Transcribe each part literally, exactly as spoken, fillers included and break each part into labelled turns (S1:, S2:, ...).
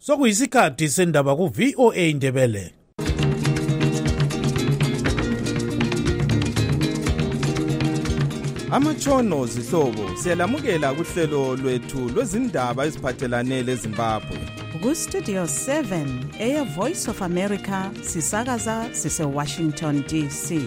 S1: Sokuyisikhathi sendaba ku V O A Ndebele.
S2: Amatshono zihlobo siyalamukela kuhlelo lwethu lwezindaba eziphathelane leZimbabwe.
S3: Ku Studio seven eya Voice of America sisakaza sise Washington D C.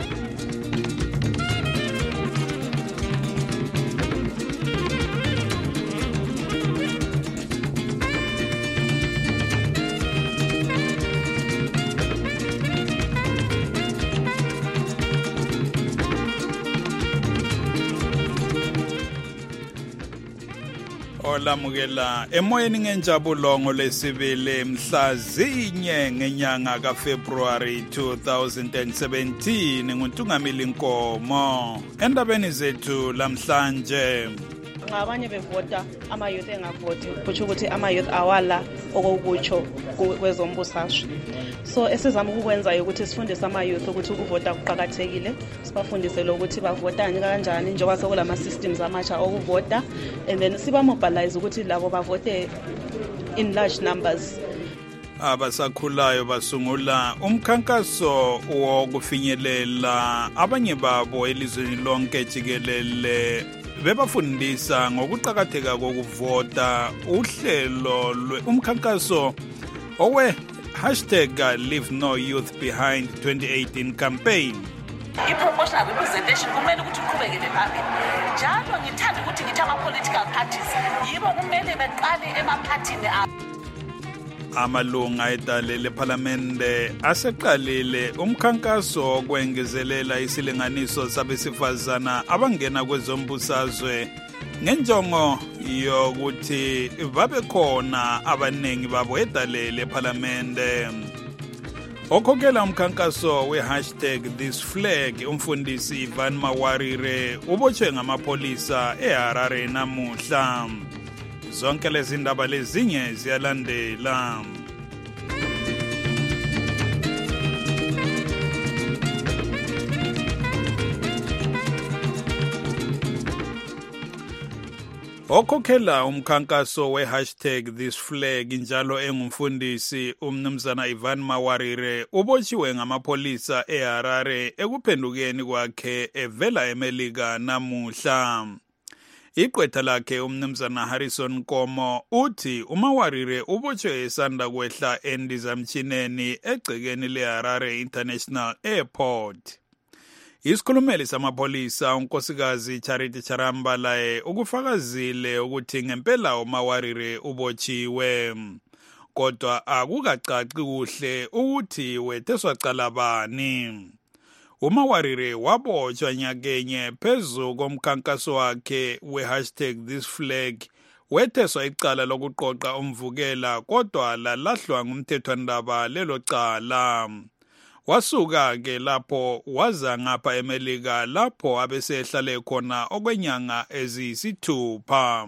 S4: Olamukela emoyeni ngenjabulo ngolesibili mhla zinye ngenyanga kaFebruary two thousand seventeen nguNtungamili Nkomo endabeni zethu lamhlanje.
S5: Abanye bevota ama youth engavoti kusho ukuthi ama youth awala okukutsho kwezombusazwe. So esizama ukwenza ukuthi sifundise ama youth ukuthi ukuvota kuqhakathekile, sibafundise ukuthi bavota kanjani njengoba sekulama systems amatsha okuvota, and then siba mobilize ukuthi labo bavote in large numbers.
S4: Abasakhulayo basungula umkhankaso wokufinyelela abanye babo elizweni lonke jikelele bebafundisa ngokuqhakatheka kokuvota. Uhlelo umkhankaso owe hashtag Leave No Youth Behind twenty eighteen campaign.
S6: I-proportional representation kumele ukuthi uqhubekele phambili. Njalo ngithanda ukuthi ngithi ama-political parties yibo kumele beqale emaphathini abo.
S4: Amalunga edale lephalamende aseqalile umkhankaso okwengezelela isilinganiso sabesifazana abangena kwezombusazwe ngenjongo yokuthi babe khona abanengi babo edale lephalamende. Okhokhela umkhankaso we-hashtag This Flag umfundisi Ivan Mawarire ubotshwe ngamapolisa eHarare namuhla. Zonke lezi ndaba lezinye ziyalandela. Okhokhela umkhankaso we-hashtag This Flag njalo engumfundisi umnumzana Ivan Mawarire ubotshiwe ngamapolisa eHarare ekuphendukeni kwakhe evela eMelika namuhla. Iqwetha lakhe umnumzana Harrison Nkomo uthi uMawarire ubotshwe esanda kwehla endizamtshineni egcekeni leHarare International Airport. Isikhulumeli samapolisa unkosikazi Charity Charamba laye ukufakazile ukuthi ngempela uMawarire ubotshiwe. Kodwa akukacaci kuhle ukuthi wetheswacala bani. uMawarire wabotshwa nyakenye phezu komkhankaso wakhe we-hashtag This Flag wetheswa icala lokuqoqa umvukela kodwa lalahlwa ngumthethwandaba lelo cala. Wasuka ke lapho waza ngapha eMelika lapho abesehlale khona okwenyanga eziyisithupha.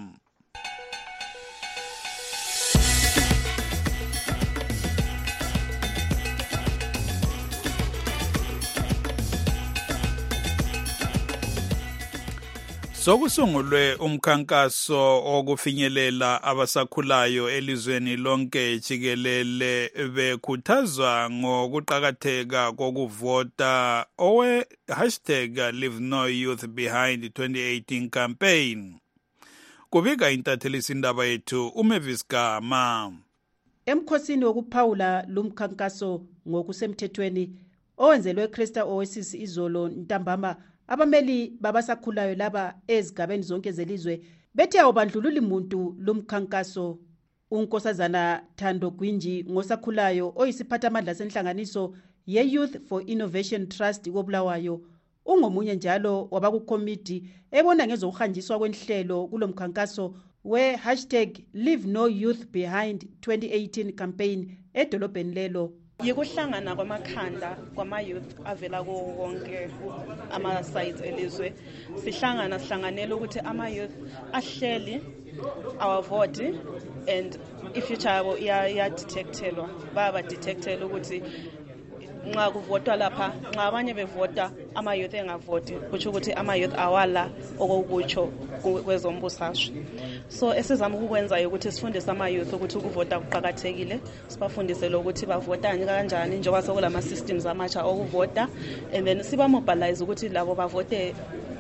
S4: Sokusungulwe umkhankaso okufinyelela abasakhulayo elizweni lonke jikelele bekhuthazwa ngokuqhakatheka kokuvota owe hashtag Leave No Youth Behind twenty eighteen campaign. Kubika intathelisa indaba yethu uMavis Gama.
S7: Emkhosini wokuphawula lumkhankaso ngokusemthethweni owenzelwe Cresta Oasis izolo ntambama, abameli babasakhulayo laba ezigabeni zonke zelizwe bethe awubandlululi muntu lumkhankaso. Unkosazana Thando Gwinji ngosakhulayo oyisiphathamandla senhlanganiso ye-Youth for Innovation Trust koBulawayo ungomunye njalo wabakukomiti ebona ngezokuhanjiswa kwenhlelo kulomkhankaso we-hashtag Leave No Youth Behind twenty eighteen campaign edolobheni lelo.
S5: Yikuhlangana kwamakhanda kwama-youth avela kuwo wonke ama-sides elizwe. Sihlangana sihlanganele ukuthi ama-youth ahleli awavoti and i-future yabo iyadetectelwa. Baba detectela ukuthi nxa kuvotwa lapha nxa abanye bevota ama-youth engavoti kutsho ukuthi ama-youth awala okokutsho kwezombusazwe. So esizama ukukwenzayo ukuthi sifundise ama-youth ukuthi ukuvota kuqakathekile, sibafundise lokuthi bavota kanjani njengoba sekulama-systems amatsha okuvota, and then sibamobilize ukuthi labo bavote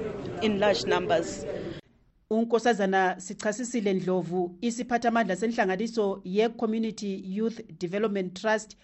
S5: in large numbers.
S7: Unkosazana Sichasisile Ndlovu isiphathamandla senhlanganiso ye-Community Youth Development Trust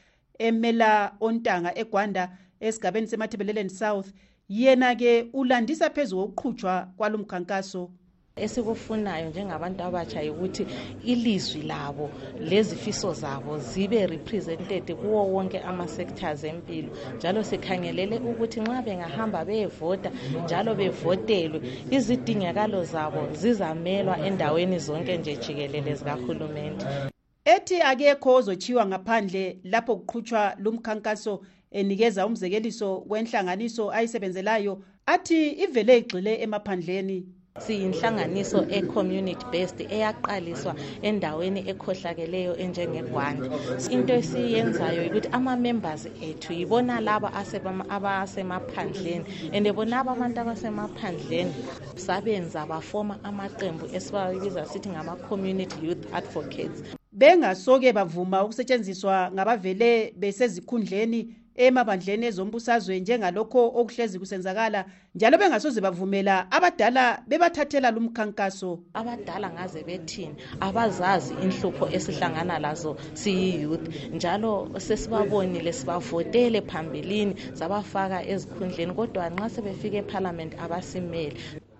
S7: emela ontanga eGwanda esigabeni seMathebeleleni South, yena ke ulandisa phezulu kokuqhutshwa kwalomkhankaso.
S8: Esikufunayo njengabantu abatsha ukuthi ilizwi labo lezifiso zabo zibe represented kuwo wonke ama sectors empilo, njalo sikhangelele ukuthi nxa bengahamba beyevota njalo bevotelwe izidingakalo zabo zizamelwa endaweni zonke nje jikelele zikahulumende.
S7: Ethi akekho ozochiwa ngaphandle lapho kuqhutshwa lumkhankaso, enikeza umzekeliso wenhlanganiso ayisebenzelayo athi ivele igxile emaphandleni.
S8: Siyinhlanganiso e-community based eyaqaliswa endaweni ekhohlakeleyo enjengeGwanda. Into esiyenzayo ukuthi ama-members ethu yibona laba abasemaphandleni, and bona abantu abasemaphandleni sabenza bafoma amaqembu esibabiza sithi ngama-community youth advocates.
S7: Bengasoke bavuma ukusetshenziswa ngabavele besezikhundleni emabandleni ezombusazwe njengalokho okuhlezi kusenzakala, njalo bengasoze bavumela abadala bebathathela lumkhankaso.
S8: Abadala ngaze bethini abazazi inhlupho esihlangana lazo siyi-youth, njalo sesibabonile sibavotele phambilini sabafaka ezikhundleni, kodwa nxa sebefika eParliament abasimele.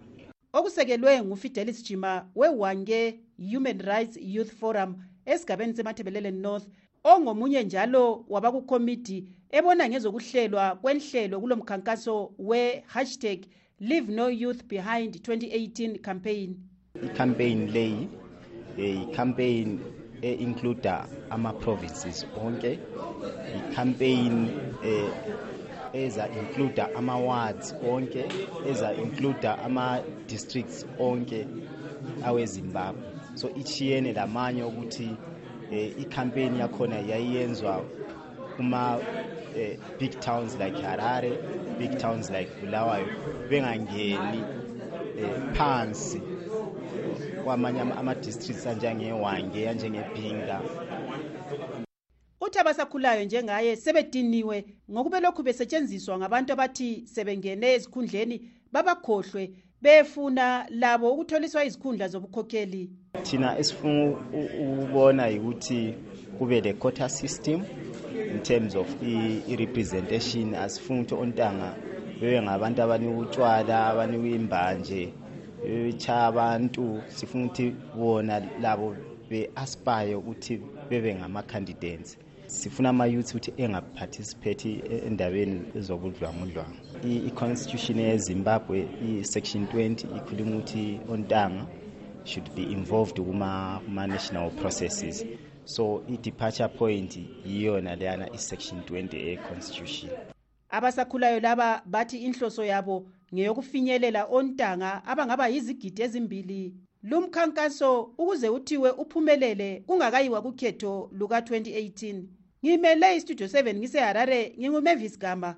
S7: Okusekelwe nguFidelis Jima weWange Human Rights Youth Forum esigabeni seMathebeleleni North, ongomunye njalo wabakukomiti ebona ngezokuhlelwa kwenhlelo kulomkhankaso we hashtag Leave No Youth Behind twenty eighteen campaign.
S9: I-campaign leyi i-campaign e-include ama-provinces onke, i-campaign eza include ama-wards onke, eza include ama-districts onke aweZimbabwe. So ichiyene lamanye ukuthi i-campaign yakhona yayiyenzwa kuma big towns like Harare, big towns like Bulawayo, bengangeni phansi kwamanye ama-districts anjengeWange anjengeBhinga.
S7: Uthi abasakhulayo njengaye sebediniwe ngokube lokhu besetshenziswa ngabantu abathi sebengene ezikhundleni babakhohlwe, befuna labo ukutholiswa izikhundla zobukhokheli.
S9: Thina esifuna ukubona ukuthi kube le quota system in terms of i-representation. Asifuna ukuthi ontanga bebe ngabantu abanika utshwala, abanika imbanje, becha abantu. Sifuna ukuthi bona labo be-aspire ukuthi bebe ngama-candidates. Sifuna ama-youth ukuthi engaparticipate endabeni ezobudlwangudlwanga. I-constitution yeZimbabwe i-section twenty ikhuluma ukuthi ontanga should be involved kuma national processes. So i-departure point yiyona leyana i-section twenty e-constitution.
S7: Abasakhulayo laba bathi inhloso yabo ngeyokufinyelela ontanga abangaba yizigidi ezimbili. Lumkhankaso ukuze uthiwe uphumelele kungakayiwa kukhetho luka twenty eighteen. Ngimele iStudio seven ngiseHarare, nginguMavis Gama.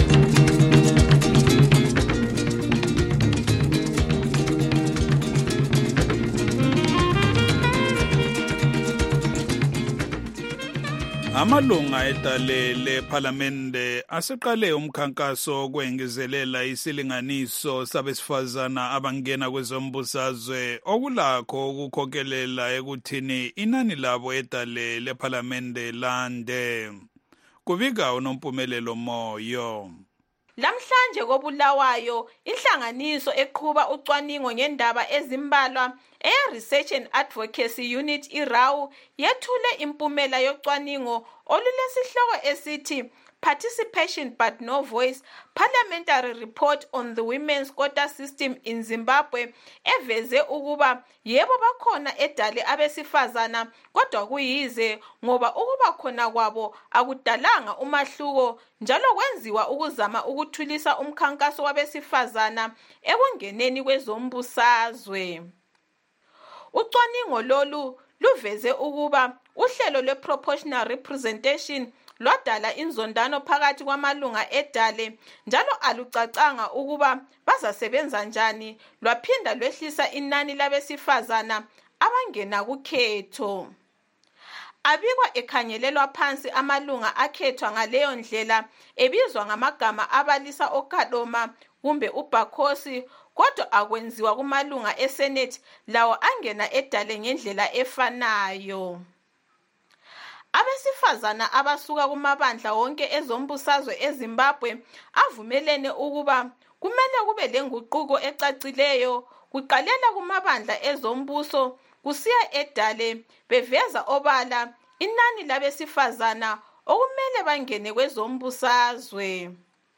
S4: Amalunga edale leParlamente aseqale umkhankaso okwengezelela isilinganiso sabesifazana abangena kwezombusazwe okulakho ukukhokelela ekuthini inani labo edale leParlamente lande. Kubika uNompumelelo Moyo.
S10: Lamhlanje koBulawayo inhlanganiso eqhuba ucwaningo ngendaba ezimbalwa eya Research and Advocacy Unit iRAU yethule impumela yocwaningo olulesihloko esithi Participation but No Voice, Parliamentary Report on the Women's Quota System in Zimbabwe, eveze ukuba yebo bakhona edale abesifazana kodwa kuyize ngoba ukuba khona kwabo akudalanga umahluko, njalo kwenziwa ukuzama ukuthulisa umkhankaso wabesifazana ekungeneni kwezombusazwe. Ucwaningo lolu luveze ukuba uhlelo lwe-proportional representation lwadala inzondano phakathi kwamalunga edale njalo alucacanga ukuba bazasebenza njani, lwaphinda lwehlisa inani labesifazana abangena kukhetho. Abikwa ekhangelelwa phansi amalunga akhethwa ngaleyo ndlela ebizwa ngamagama abalisa oKadoma kumbe uBakhosi, kodwa akwenziwa kumalunga eSenate lawo angena edale ngendlela efanayo. Abesifazana abasuka kumabandla wonke ezombusazwe eZimbabwe avumelene ukuba kumele kube lenguquko ecacileyo kuqalela kumabandla ezombuso kusiya edale, beveza obala inani labesifazana okumele bangene kwezombusazwe.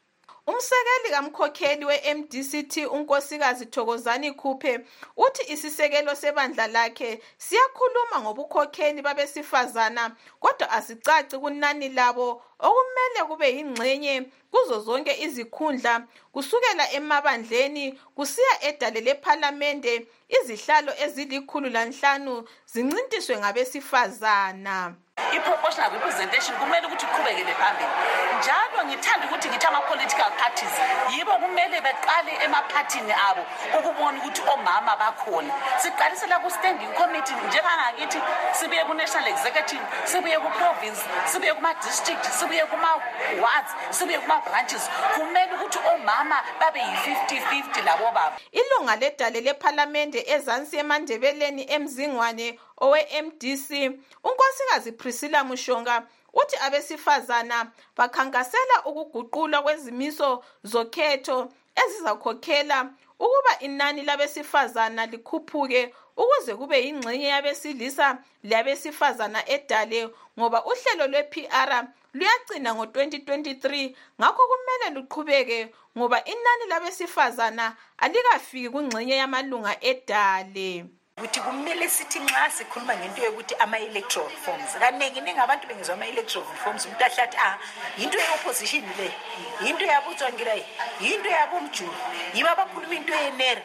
S10: Umsekeli kamkhokheli we-M D C T unkosikazi Thokozani Khuphe uthi isisekelo sebandla lakhe siyakhuluma ngobukhokheli babesifazana kodwa asicaci kunani labo okumele kube yingxenye kuzo zonke izikhundla kusukela emabandleni kusiya edale lephalamende. Izihlalo ezilikhulu lanhlanu zincintiswe ngabesifazana.
S6: I-proportional representation kumele ukuthi iqhubekele phambili. Njalo ngithanda ukuthi ngithi ama-political parties yibo kumele beqale emaphathini abo ukubona ukuthi omama bakhona. Siqalisela ku-standing committee njengangakithi, sibuye ku-national executive, sibuye ku-province, sibuye kuma-district, sibuye kuma-wards, sibuye kuma-branches. Kumele ukuthi omama babe yi-fifty fifty labo baba.
S10: Ilunga ledale lephalamende ezansi eMandebeleni eMzingwane owe-M D C unkosikazi Priscilla Mushonga uthi abesifazana bakhankasela ukuguqulwa kwezimiso zokhetho ezizakhokhela ukuba inani labesifazana likhuphuke ukuze kube yingxenye yabesilisa labesifazana edale, ngoba uhlelo lwe-P R luyagcina ngo twenty twenty-three ngakho kumele luqhubeke ngoba inani labesifazana alikafiki kungxenye yamalunga edale.
S11: Ukuthi kumele sithi nxa sikhuluma ngento yokuthi ama-electoral reforms kaningi ningi abantu bengizwa ama-electoral reforms umuntu ahlathi ah yinto ye-opposition le, yinto yabutswangilayi, yinto yabomjulu, yibo abakhuluma into yenera.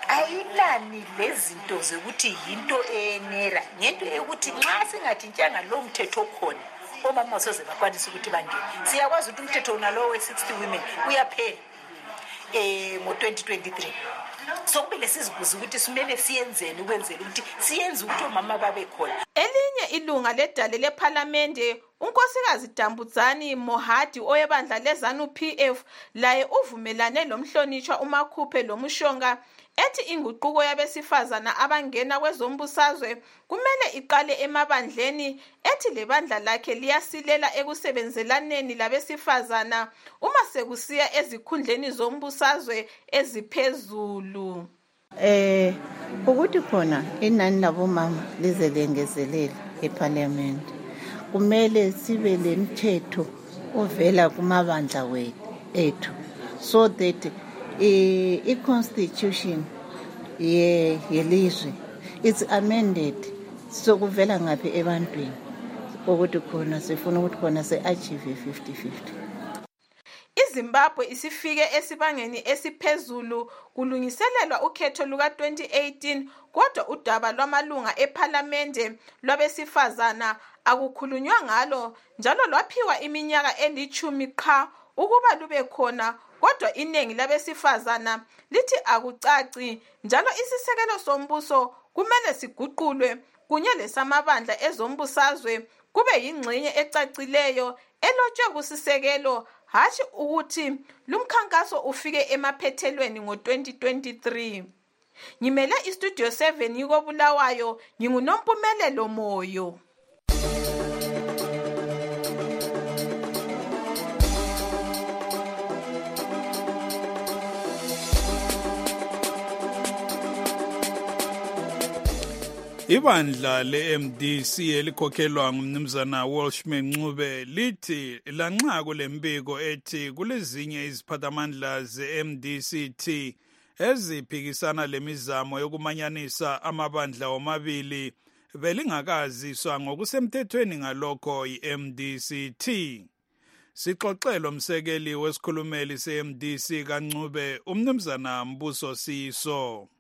S11: Ayilani lezinto zokuthi yinto enera ngento yokuthi nxa singathintshanga lo mthetho okhona omama soze bakwanisa ukuthi bangene. Siyakwazi ukuthi umthetho unalowo we-sixty women uyaphela eh ngo twenty twenty-three. So kumele sizibuze ukuthi simele siyenzeni ukwenzela ukuthi siyenze ukuthi omama babe khona.
S10: Elinye ilunga ledale lephalamende unkosikazi Dambudzani Mohadi oyebandla lezanu P F laye uvumelane lomhlonishwa uMakhuphe loMushonga ethi inguquko yabesifazana abangena kwezombusazwe kumele iqale emabandleni, ethi lebandla lakhe liyasilela ekusebenzelaneni labesifazana uma sekusiya ezikhundleni zombusazwe eziphezulu.
S12: Eh ukuthi khona inani labomama lize lengezelela eParliament, kumele sibe lemthetho ovela kumabandla wethu so that i-constitution ye yelizwe it's amended sokuvela ngaphi ebantwini ukuthi khona sifuna ukuthi khona se-achieve fifty fifty.
S10: iZimbabwe isifike esibangeni esiphezulu kulungiselelwa ukhetho luka twenty eighteen, kodwa udaba lwamalunga eParliamente lwabesifazana akukhulunywa ngalo njalo lwaphiwa iminyaka elitshumi qha ukuba lube khona, kodwa iningi labesifazana lithi akucaci njalo isisekelo sombuso kumele siguqulwe kunye lesamabandla ezombusazwe kube yingxenye ecacileyo elotshwe kusisekelo, hathi ukuthi lumkhankaso ufike emaphethelweni ngo twenty twenty-three. Ngimele istudio seven yiko Bulawayo, nginguNompumelelo Moyo.
S4: Ibandla le-M D C elikhokhelwa ngumnumzana Welshman Ncube lithi lanxa kulembiko ethi kulezinye iziphathamandla ze-M D C T eziphikisana lemizamo yokumanyanisa amabandla omabili belingakaziswa ngokusemthethweni ngalokho i-M D C T. Sixoxelwa umsekeli wesikhulumeli se-M D C kaNcube umnumzana Mbuso Siso.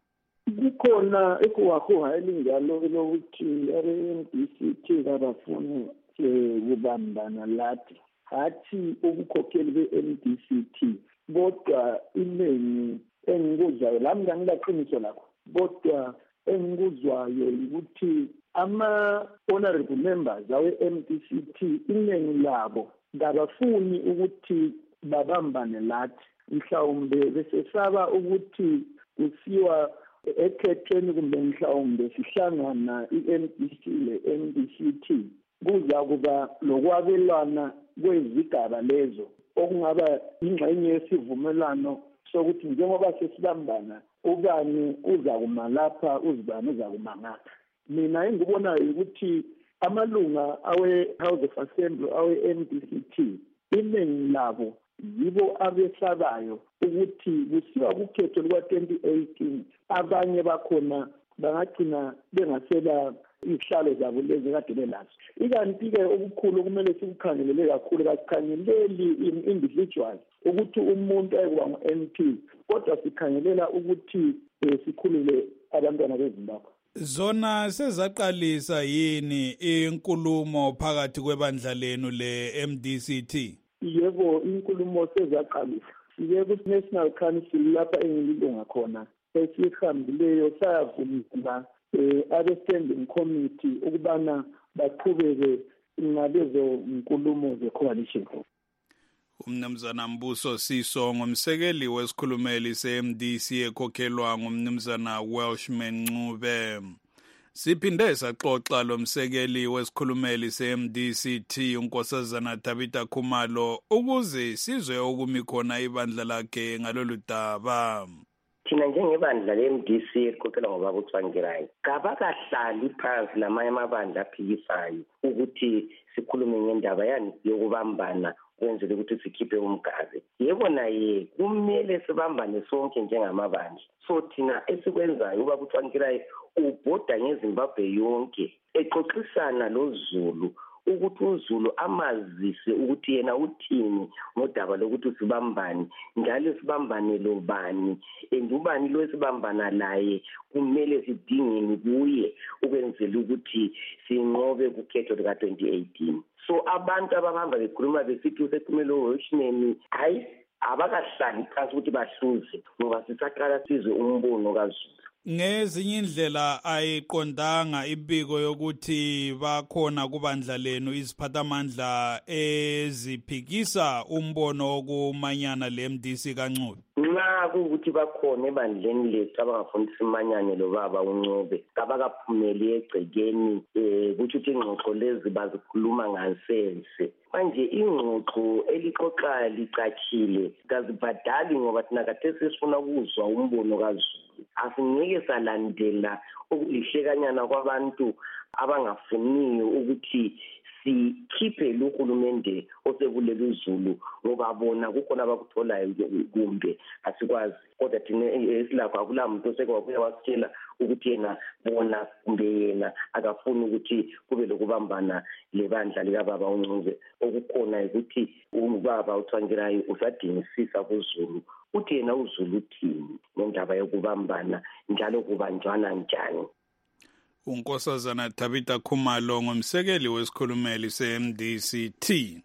S13: kukhona ekuwahuha elinjalo lokuthi are-M D C T kabafuni ukubambana lathi hathi ubukhokheli be-M D C T kodwa iningi engikuzwayo lami ngangilaqiniso lakho kodwa engikuzwayo ukuthi ama-honorable members awe-M D C T iningi labo kabafuni ukuthi babambane lathi mhlawumbe besesaba ukuthi kusiwa ekhethweni kumbe mhlawumbe sihlangana i-M D C le-M D C T kuza kuba lokwabelana kwezigaba lezo okungaba ingxenye yesivumelano sokuthi njengoba sesibambana ubani uza kuma lapha uzibani uza kuma ngapha. Mina engikubonayo ukuthi amalunga awe-House of Assembly awe-M D C T iningi labo yibo abesabayo ukuthi kusiwa kukhetho luka twenty eighteen abanye bakhona bangagcina bengasela izihlalo zabo lezi kade belazo. Ikanti-ke okukhulu okumele sikukhangelele kakhulu kasikhangeleli individual ukuthi umuntu ayekuba ngu-M P kodwa sikhangelela ukuthi sikhulule abantwana beZimbabwe.
S4: Zona sezaqalisa yini inkulumo phakathi kwebandla lenu le-M D C T?
S13: Yebo, inkulumo sezaqalisa. Sike ku-National Council lapha engililunga khona esihambileyo sayavumela abe-standing committee ukubana baqhubeke ngalezo nkulumo ze-coalition.
S4: Umnumzana Mbuso Siso ngumsekeli wesikhulumeli se-M D C ekhokhelwa ngumnumzana Welshman Ncube. Siphinde saxoxa lo msekeli wesikhulumeli se-M D C T unkosazana Tabitha Khumalo ukuze sizwe okumi khona ibandla lakhe ngalolu daba.
S14: Thina njengebandla le-M D C ekhokhelwa ngobaba uTsvangirai kabakahlali phansi namanye amabandla aphikisayo ukuthi sikhulume ngendaba yani yokubambana kwenzele ukuthi sikhiphe umgazi. Yebo naye kumele sibambane sonke njengamabandla. So thina esikwenzayo ubaba uTsvangirai ubhoda ngeZimbabwe yonke exoxisana loZulu ukuthi uZulu amazise ukuthi yena uthini ngodaba lokuthi sibambane njalo sibambane lo bani endubani lo sibambana laye kumele sidingeni kuye ukwenzela ukuthi sinqobe kukhetho lika twenty eighteen. So abantu abahamba bekhuluma besithi usephumelo Welshman hayi abakahlali phansi ukuthi bahluze ngoba sisaqala sizwe umbono kaZulu.
S4: Ngezinye indlela ayiqondanga ibiko yokuthi bakhona kubandla lenu iziphathamandla eziphikisa umbono wokumanyana le-M D C kaNcube.
S14: Nxa kuukuthi bakhona ebandleni lethu abangafuni simanyane lo baba uNcube abakaphumeli egcekeni eh kuthi ingxoxo lezi bazikhuluma ngansense. Manje ingxoxo elixoxa licachile kazibhadali ngoba thina kade sifuna ukuzwa umbono kaZulu. Asingeke salandela ukulihlekanyana kwabantu abangafuniyo ukuthi sikhiphe lo hulumende osekulelo uZulu ngoba bona kukhona abakutholayo kumbe asikwazi kodwa thina esilapha akulamuntu osekwabuya wasitshela ukuthi yena bona kumbe yena akafuni ukuthi kube lokubambana lebandla likababa uNcube. Okukhona ukuthi ubaba uTsvangirai usadingisisa kuZulu uthi yena uZulu uthini ngendaba yokubambana njalo kubanjwana njani.
S4: Unkosazana Tabitha Khumalo ngumsekeli wesikhulumeli se-M D C T.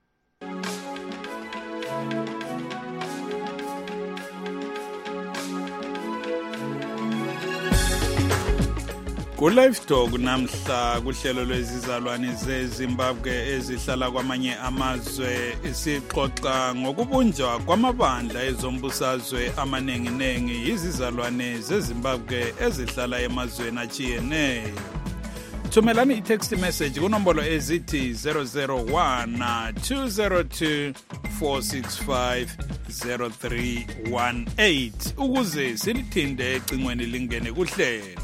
S4: Ku-Live Talk namhla kuhlelo lwezizalwane zeZimbabwe ezihlala kwamanye amazwe sixoxa ngokubunjwa kwamabandla ezombusazwe amaningi-nengi izizalwane zeZimbabwe ezihlala emazweni achiyeneyo. Thumelani i-text message kunombolo ezithi zero zero one two zero two four six five zero three one eight ukuze silithinde ecingweni lingene kuhlelo.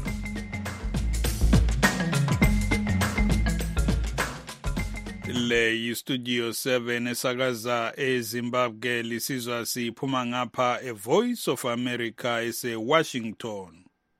S4: Le yi-Studio seven esakaza eZimbabwe lisizwa siphuma ngapha e-Voice of America ese-Washington.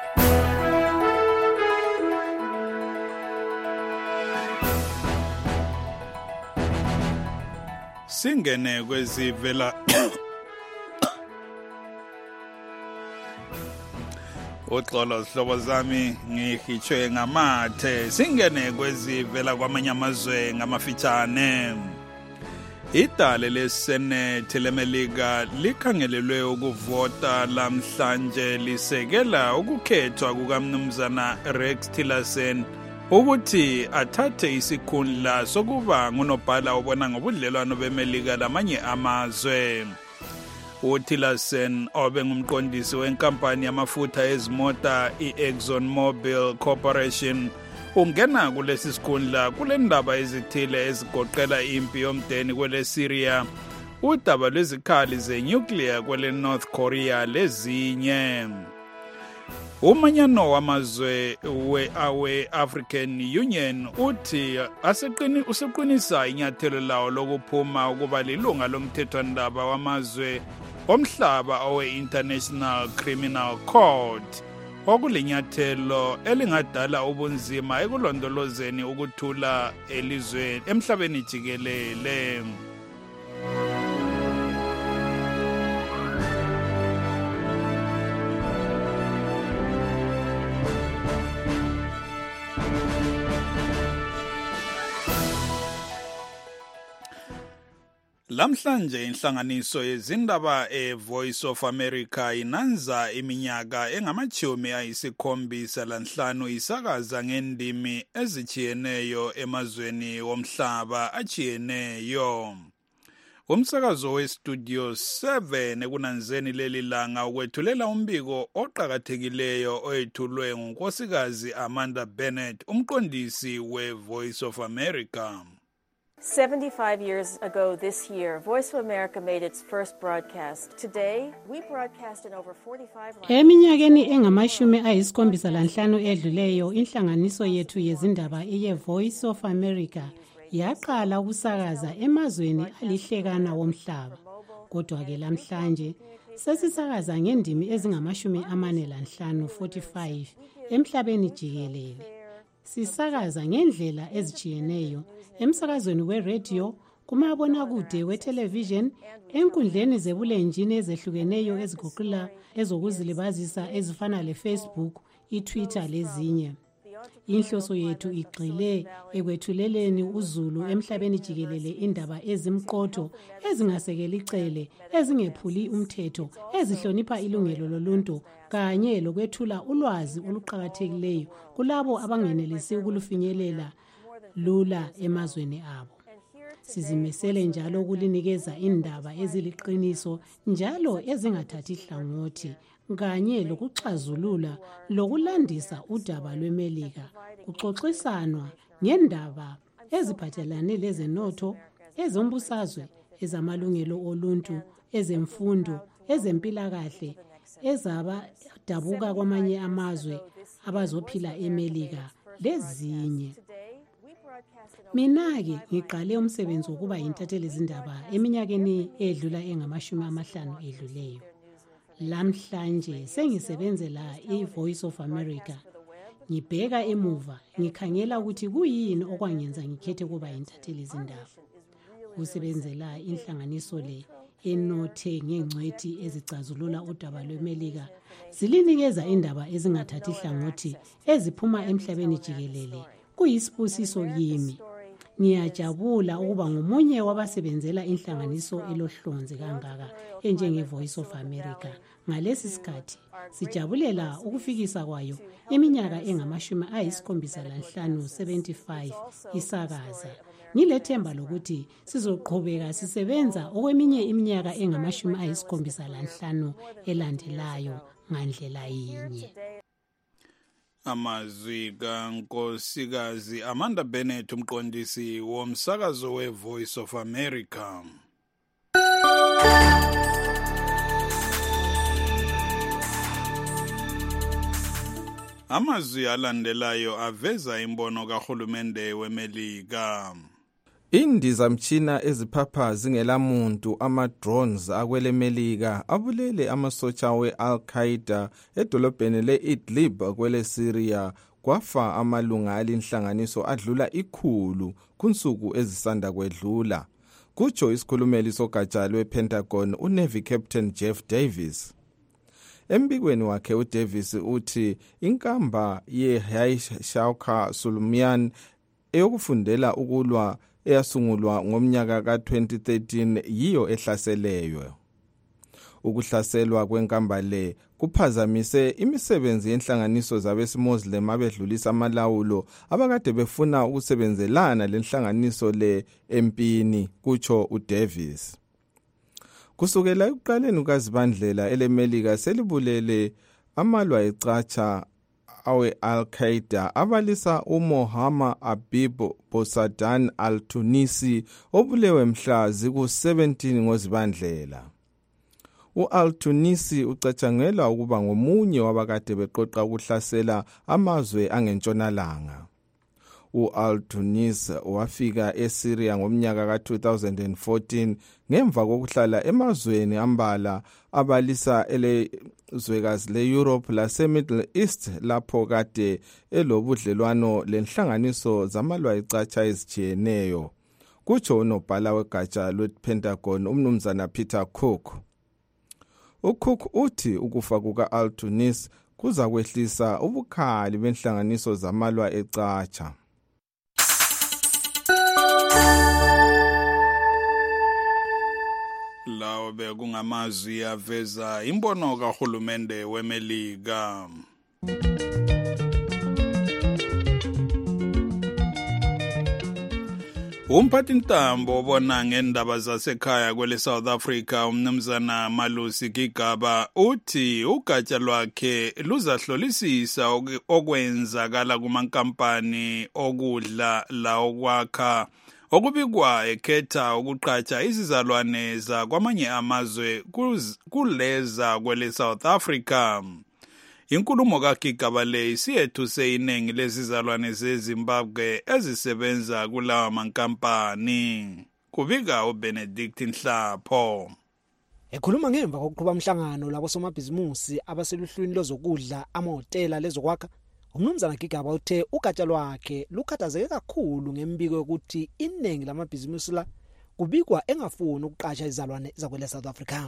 S4: Singene kwezivela Uxolo sihlobo zami ngihitshwe ngamathe singene kwezivela kwamanye amazwe ngamafitshane. Idale leSenate leMelika likhangelelwe ukuvota lamhlanje lisekela ukukhethwa kukaMnumzana Rex Tillerson ukuthi athathe isikhundla sokuba ngunobhala obona ngobudlelwano beMelika lamanye amazwe. uTillerson obe ngumqondisi wenkampani yamafutha ezimota iExxonMobil Corporation ungena kulesi sikhundla kule ndaba ezithile ezigoqela impi yomdeni kwele Syria, udaba lwezikhali zenuclear kwele North Korea lezinye. Umanyano wamazwe we African Union uthi aseqini useqinisa inyathelo lawo lokuphuma ukuba lilunga lomthethwandaba wamazwe omhlaba owe International Criminal Court. Okulinyathelo elingadala ubunzima ekulondolozeni ukuthula elizweni emhlabeni jikelele. Lamhlanje inhlanganiso yezindaba eVoice of America inanza iminyaka engamachumi ayisikhombisa lanhlanu isakaza ngendimi ezichiyeneyo emazweni womhlaba achiyeneyo. Umsakazo weStudio seven ekunanzeni leli langa ukwethulela umbiko oqhakathekileyo oyethulwe ngunkosikazi Amanda Bennett, umqondisi weVoice of America.
S15: seventy-five years ago this year, Voice of America made its first broadcast. Today, we broadcast in over forty-five languages.
S16: Eminyakeni engamashumi ayisikhombisa lanhlanu edluleyo, inhlanganiso yethu yezindaba iye Voice of America yaqala ukusakaza emazweni alihlekana womhlaba. Kodwa ke lamhlanje sesisakaza ngendimi ezingamashumi amane lanhlanu forty-five emhlabeni jikelele. Sisakaza ngendlela ezichiyeneyo emsakazweni we-radio, kumabonakude we-television, enkundleni zebulenjini ezehlukeneyo ezigoqela ezokuzilibazisa ezifana le-Facebook, i-Twitter lezinye. Inhloso yethu igxile ekwethuleleni uzulu emhlabeni jikelele indaba ezimqotho, ezingasekeli icele, ezingephuli umthetho, ezihlonipha ilungelo loluntu, kanye lokwethula ulwazi oluqhakathekileyo kulabo abangenelisi ukulufinyelela lula emazweni abo. Sizimesele njalo ukulinikeza indaba eziliqiniso njalo ezingathathi hlangothi, kanye lokuxazulula lokulandisa udaba lweMelika, kuxoxisanwa ngendaba eziphathelane lezenotho, ezombusazwe, ezamalungelo oluntu, ezemfundo, ezempilakahle, ezabadabuka kwamanye amazwe abazophila eMelika lezinye. Mina-ke ngiqale umsebenzi wokuba yintatheli zindaba eminyakeni edlula engamashumi amahlanu edluleyo. Lamhlanje sengisebenzela iVoice of America. Ngibheka emuva, ngikhangela ukuthi kuyini okwangenza ngikhethe kuba yintatheli zindaba. Usebenzela inhlanganiso le enothe ngengcwethi ezicazulula udaba lweMelika, zilinikeza indaba ezingathathi hlangothi eziphuma emhlabeni jikelele. Kuyisibusiso kimi. Ngiyajabula ukuba ngomunye wabasebenzela inhlanganiso elohlonze kangaka enjenge Voice of America. Ngalesi sikhathi sijabulela ukufikisa kwayo iminyaka engamashumi ayisikhombisa lanhlanu seventy-five isakaza. Ngilethemba lokuthi sizoqhubeka sisebenza okweminye iminyaka engamashumi ayisikhombisa lanhlanu elandelayo ngandlela yinye.
S4: Amazwi kankosikazi Amanda Bennett, umqondisi womsakazo weVoice of America. Amazwi alandelayo aveza imbono kahulumende weMelika.
S2: Indizamtshina eziphapha zingelamuntu ama-drones akwele Melika abulele amasotsha we-Al-Qaeda edolobheni le-Idlib kwele Syria, kwafa amalunga alinhlanganiso adlula ikhulu kunsuku ezisanda kwedlula, kutsho isikhulumeli sogatsha lwe-Pentagon uNavy Captain Jeff Davis. Embikweni wakhe uDavis uthi inkamba ye-Hayshauka Sulumyan eyokufundela ukulwa eyasungulwa ngomnyaka ka twenty thirteen yiyo ehlaseleyo. Ukuhlaselwa kwenkamba le kuphazamise imisebenzi yenhlanganiso zabesimoslim abedlulisa amalawulo abakade befuna ukusebenzelana lenhlanganiso le empini, kutsho uDavis. Kusukela ekuqaleni kukaZibandlela elemelika selibulele amalwa ecatsha awe Al-Qaeda abalisa uMohammed Habib Bosadan Al-Tunisi obulewe mhla ziku seventeen ngoZibandlela. U-Al-Tunisi ucatshangelwa ukuba ngomunye wabakade beqoqa ukuhlasela amazwe angentshonalanga. U-Al-Tunisi wafika eSyria ngomnyaka ka two thousand fourteen ngemva kokuhlala emazweni ambala abalisa elezwekazi le-Europe lase-Middle East lapho kade elobudlelwano lenhlanganiso zamalwa ecatsha ezijiyeneyo, kutsho unobhala wegatsha lwe-Pentagon umnumzana Peter Cook. uCook uthi ukufa kuka-Al-Tunisi kuza kwehlisa ubukhali benhlanganiso zamalwa ecatsha.
S4: Lawo bekungamazwi aveza imbono kahulumende weMelika. Umphathintambo obona ngendaba zasekhaya kwele South Africa umnumzana Malusi Gigaba uthi ugatsha lwakhe luzahlolisisa okwenzakala kumankampani okudla la okwakha okubikwa ekhetha ukuqhatsha izizalwane zakwamanye amazwe kuleza kwele South Africa. Inkulumo kaGigaba le isiyethuse iningi lezizalwane zeZimbabwe ezisebenza kulawa mankampani. Kubika uBenedict Nhlapho.
S17: Ekhuluma ngemva kokuqhuba umhlangano labosomabhizimusi abaseluhlwini lozokudla amahotela lezokwakha, umnumzana Gigaba uthe ugatsha lwakhe lukhathazeke kakhulu ngembiko yokuthi iningi lamabhizimusi la kubikwa engafuni ukuqasha izizalwane zakwele South Africa.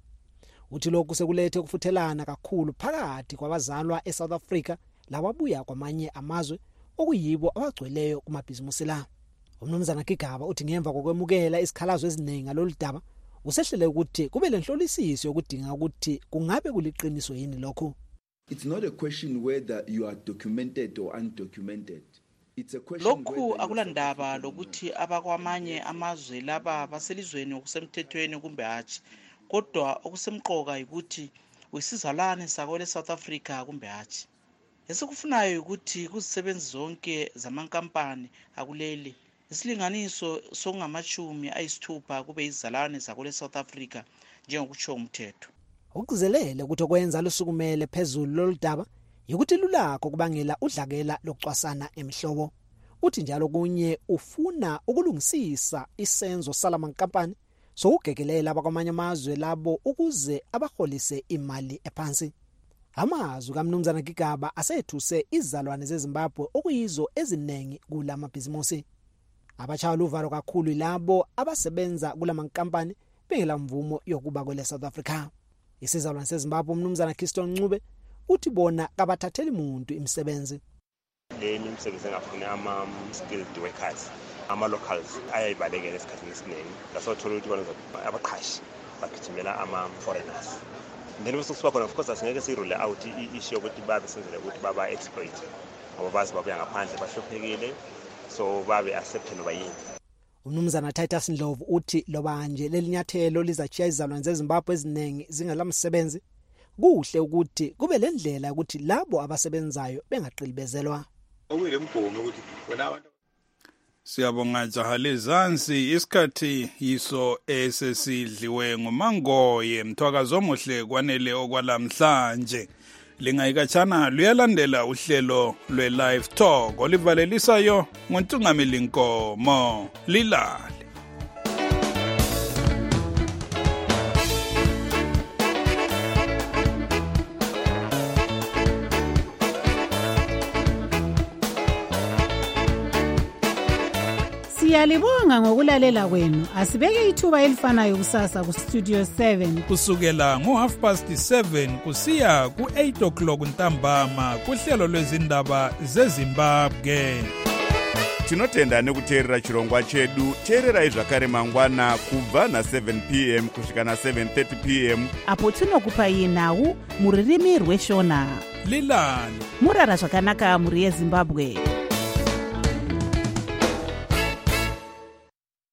S17: Uthi lokhu sekulethe ukufuthelana kakhulu phakathi kwabazalwa eSouth Africa lababuya kwamanye amazwe okuyibo abagcweleyo kumabhizimusi la. Umnumzana Gigaba uthi ngemva kokwemukela isikhalazo eziningi ngaloludaba usehlele ukuthi kube lenhlolisiso yokudinga ukuthi kungabe kuliqiniso yini lokho.
S18: It's not a question whether you are documented or undocumented. It's a question
S19: lokhu akulandaba lokuthi abakwamanye amazwe laba baselizweni okusemthethweni kumbe hatshi. Kodwa okusemqoka ukuthi wisizalwane sakwele South Africa kumbe hatshi. Esikufunayo ukuthi kuzisebenzi zonke zamankampani akuleli isilinganiso songamachumi ayisithupha kube izizalwane zakwele South Africa njengokutsho umthetho.
S17: Ukuzelele ukuthi okwenza lusukumele phezulu loludaba ukuthi lulakho kubangela udlakela lokucwasana emihlobo. Uthi njalo kunye ufuna ukulungisisa isenzo salamankampani sokugekelela abakwamanye amazwe labo ukuze abaholise imali ephansi. Amazwi kaMnumzana Gigaba asethuse izizalwane zeZimbabwe okuyizo ezinengi kulamabhizimusi. Abachayela uvalo kakhulu labo abasebenza kulamankampani bengela mvumo yokuba kwele South Africa. Isizalwane seZimbabwe umnumzana Kingston Ncube uthi bona kabathatheli umuntu imisebenzi.
S20: Leni imisebenzi engafuni ama skilled workers. Ama locals ayayibalekela esikhathini esiningi lasothola ukuthi bona abaqhashi bagijimela ama foreigners. Then bese kusuka khona of course asingeke sirule out i-issue ukuthi babe senzele ukuthi baba exploit ngoba bazi babuya ngaphandle bahlophekile so babe accept noba yini.
S17: Umnumzana Titus Ndlovu uthi loba nje lelinyathelo lizachiya izizalwane zeZimbabwe eziningi zingalamsebenzi kuhle ukuthi kube lendlela ukuthi labo abasebenzayo bengaqilibezelwa.
S18: Okuyilemgomo ukuthi wena abantu
S4: Siyabonga Jahale Zansi isikhathi yiso esesidliwe nguMangoye mthwakazo omuhle kwanele okwalamhlanje. Lingayikatshana luyalandela uhlelo lwe-Live Talk olivalelisayo nguNtungameli Nkomo. Lilale.
S16: Siyalibonga ngokulalela kwenu. Asibeke ithuba elifanayo kusasa ku Studio seven
S4: kusukela ngo half past seven kusiya ku eight o'clock ntambama kuhlelo lwezindaba zeZimbabwe.
S21: Tinotenda nekuteerera chirongwa chedu. Teererai zvakare mangwana kubva na seven p m kusvika na seven thirty p m
S3: apo tinokupai nhau muririmi rweshona.
S4: Lilani
S3: murara zvakanaka muri yeZimbabwe.